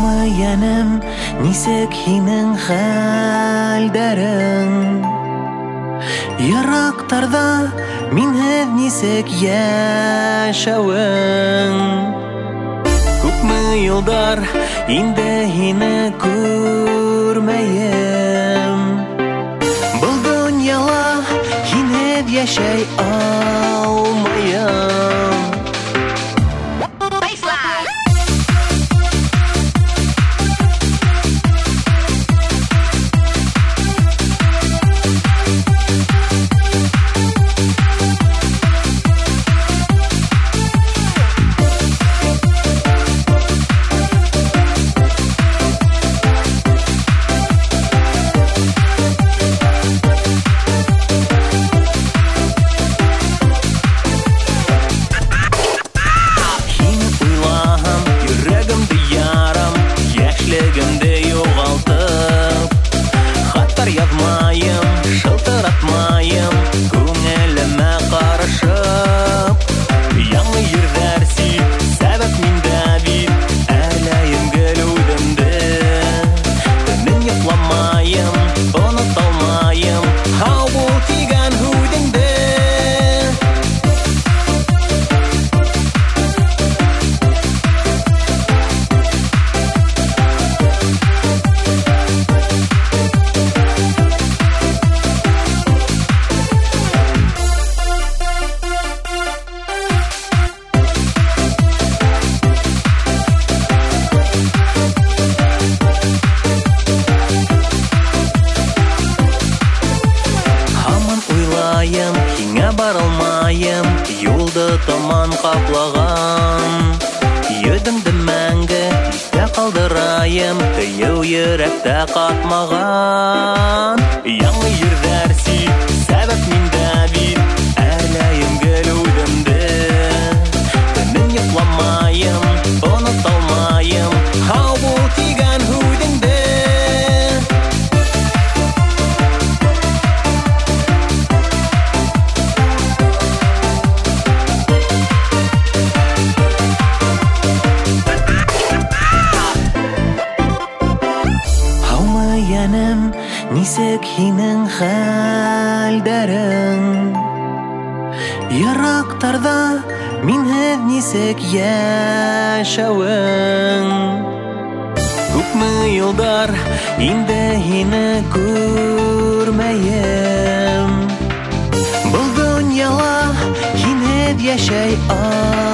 Һаумы янем, нисек һинең хәлдәрең? Ерактарда минһеҙ нисек яшәүең? Күпме йылдар инде һине күрмәйем. Был дөньяла һинһеҙ яшәй алмайым. Язмайым, шылтыратмайым, күңелемә карышып. Яңы йөрҙәр сит, сәбәп миндә бит, әрләйем гел үҙемде. Төнөн йоҡламайым, оноталмайым, һау бул тигән һүҙеңде. Һиңә баралмайым, юлды томан ҡаплаган. Йөҙөңдө мәңге истә ҡалдырайым, ҡыйыу йөрәктә ҡатмаған. Яңы йөрҙәр сит, сәбәп миндә бит, әрләйем гел үҙемде. Төнөн йоҡламайым, оноталмайым, һау бул тигән һүҙеңде. Янем, нисек һинең хәлдәрең? Ерактарда минһеҙ нисек яшәүең? Күпме йылдар инде һине күрмәйем. Был дөньяла һинһеҙ яшәй